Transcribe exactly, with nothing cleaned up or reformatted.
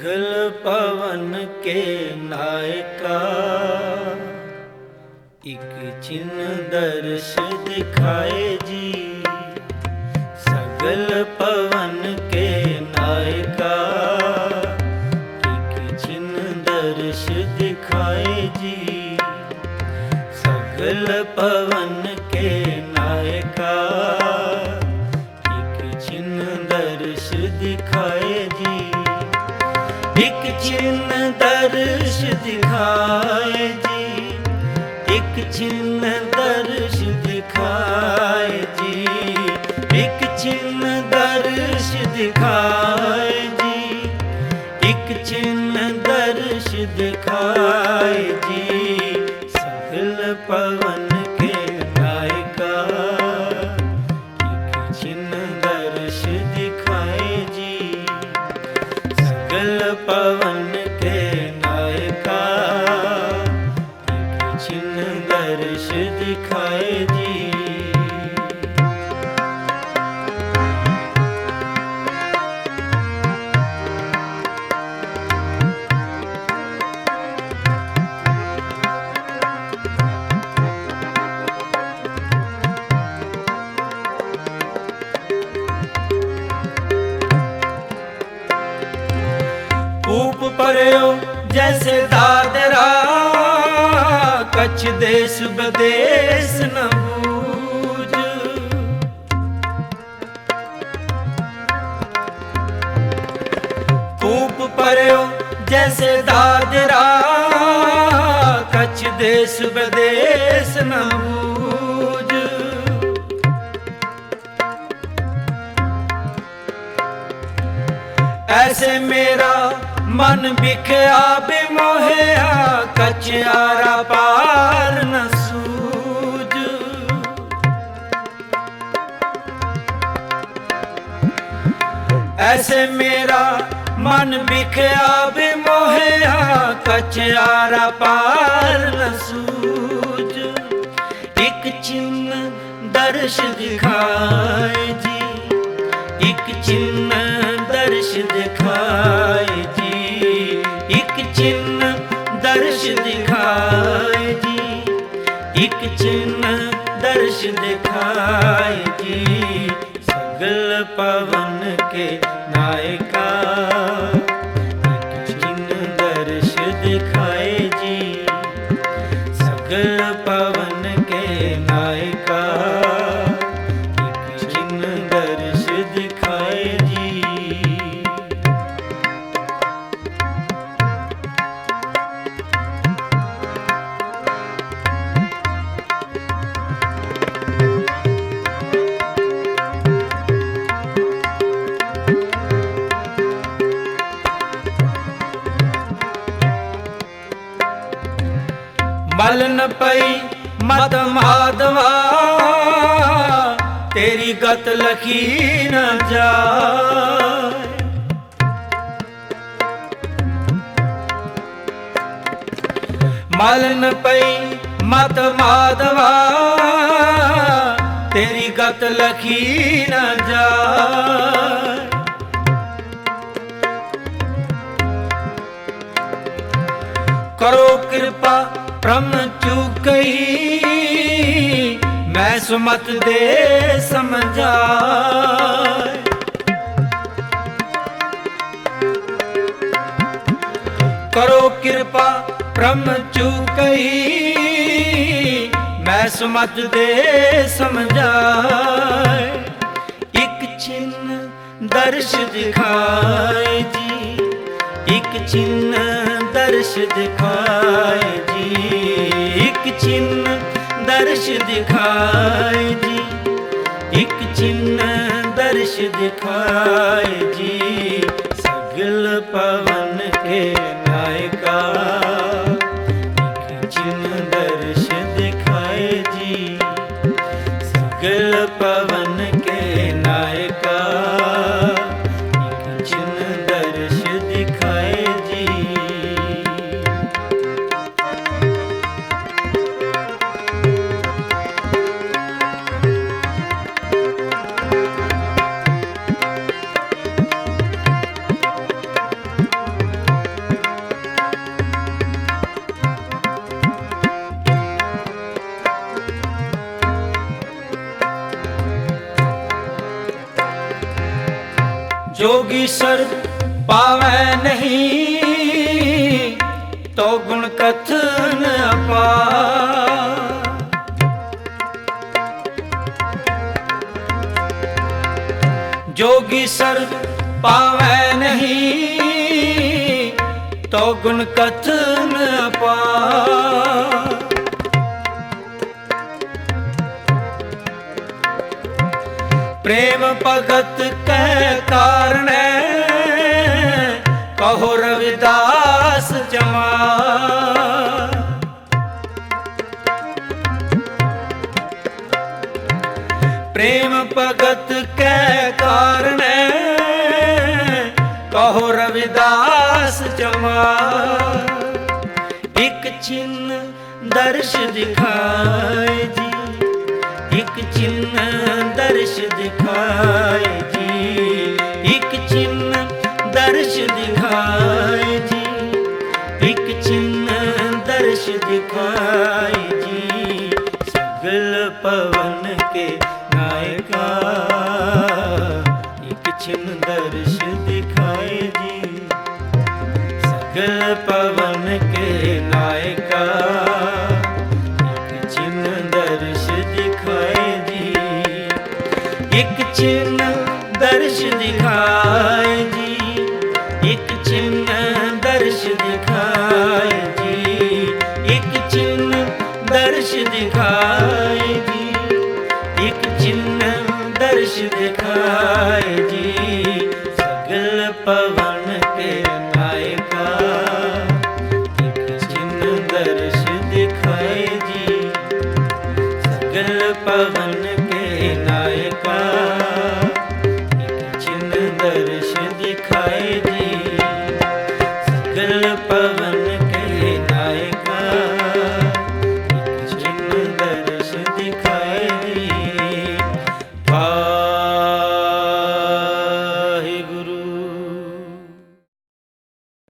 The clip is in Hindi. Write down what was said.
सगल पवन के नायका, एक चिन्ह दर्श दिखाए जी। सगल पवन के नायका, एक चिन्ह दर्श दिखाए जी। सगल पवन के नायका, एक चिन्ह दर्श दिखाए जी। एक चिन्ह दर्श दिखाए जी, एक चिन्ह दर्श दिखाए जी। एक चिन्ह दर्श दिखाए जी, एक चिन्ह दर्श दिखाए जी। सगल पवन के नायका, एक चिन्ह दर्श दिखाए जी। सगल पवन के नायका, एक चिन्ह दर्श दिखाए जी। ऊप पर्यो जैसे दादरा, कच्छ देश बदेश न बूझ। ऊप पर्यो जैसे दादरा, कच्छ देश बदेश न बूझ। ऐसे मेरा मन बिखया बिमोहया, कच्छ आरा पार न सूझ। ऐसे मेरा मन बिखया बिमोहया, कच्छ आरा पार न सूझ। एक चिन्ह दर्श दिखाए जी, एक चिन्ह दर्श दिखाए जी। एक चिन्ह दर्श दिखाए जी, एक चिन्ह दर्श दिखाए जी। सगल पवन के नायका, एक चिन्ह दर्श दिखाए जी। सगल पवन के नायका, एक चिन्ह दर्श दिखाए जी। मल न पई मत माधवा, तेरी गत लखी न जाए। मल न पई मत माधवा, तेरी गत लखी न जाए। करो कृपा ब्रह्म चूकई, मैं सुमत दे समझाए। करो कृपा ब्रह्म चूकई, मैं सुमत दे समझाए। एक चिन्ह दर्श दिखाए जी, एक चिन्ह दर्श दिखाए जी। एक चिन्ह दर्श दिखाए जी, एक चिन्ह दर्श दिखाए जी। सगल पवन के नायका, एक चिन्ह दर्श दिखाए जी। सगल पवन के नायका, एक चिन्ह दर्श दिखाए जी। ਪਾਵੈ ਨਹੀਂ, ਤੋ ਗੁਣ ਕਥਨ ਅਪਾਰ। जोगी सर पावै नहीं, तो गुण कथन अपार। प्रेम भगत कै कारण, कहो रविदास जमा। प्रेम भगत कै कारण, कहो रविदास जमा। एक चिन्ह दर्श दिखाए जी, एक चिन्ह दर्श दिखाए जी, एक चिन्ह दर्श दिखाए जी, एक चिन्ह दर्श दिखाए जी। सगल पवन के नायका, एक छिन्न दर्श दिखाए जी। सगल पवन के नायका, एक छिन्न दर्श दिखाए जी। एक छिन्न दर्श दिखाए जी, एक छिन्न दर्श दिखाए जी, एक छिन्न दर्श दिखाए जी, एक चिन्ह दर्श दिखाए जी। सगल पवन के नायका, एक चिन्ह दर्श दिखाए जी। सगल पवन के नायका, एक चिन्ह दर्श दिखाए जी। सगल पवन के नायका, एक चिन्ह दर्श दिखाए जी।